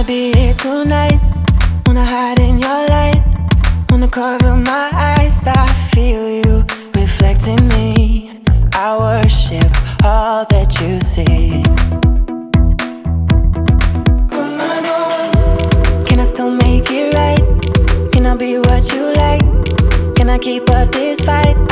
Wanna be here tonight, wanna hide in your light, wanna cover my eyes. I feel you reflecting me. I worship all that you see. Come on, can I still make it right? Can I be what you like? Can I keep up this fight?